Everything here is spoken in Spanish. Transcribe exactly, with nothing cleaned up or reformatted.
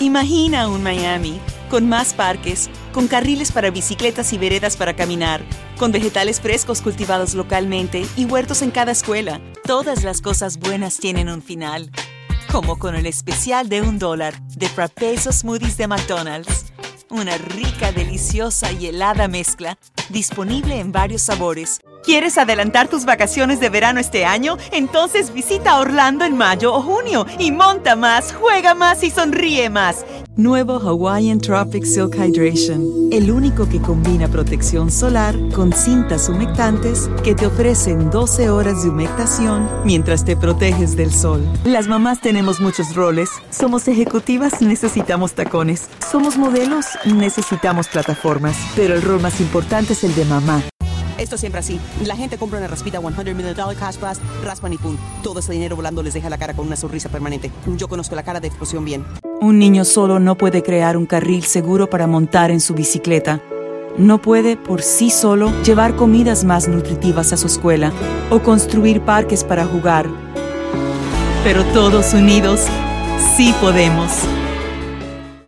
Imagina un Miami con más parques, con carriles para bicicletas y veredas para caminar, con vegetales frescos cultivados localmente y huertos en cada escuela. Todas las cosas buenas tienen un final. Como con el especial de un dólar de Frappés o Smoothies de McDonald's. Una rica, deliciosa y helada mezcla, disponible en varios sabores. ¿Quieres adelantar tus vacaciones de verano este año? Entonces visita Orlando en mayo o junio y monta más, juega más y sonríe más. Nuevo Hawaiian Tropic Silk Hydration, el único que combina protección solar con cintas humectantes que te ofrecen doce horas de humectación mientras te proteges del sol. Las mamás tenemos muchos roles. Somos ejecutivas, necesitamos tacones. Somos modelos, necesitamos plataformas. Pero el rol más importante es el de mamá. Esto es siempre así. La gente compra una raspita cien million dollar cash blast, raspan y pum. Todo ese dinero volando les deja la cara con una sonrisa permanente. Yo conozco la cara de explosión bien. Un niño solo no puede crear un carril seguro para montar en su bicicleta. No puede, por sí solo, llevar comidas más nutritivas a su escuela o construir parques para jugar. Pero todos unidos, sí podemos.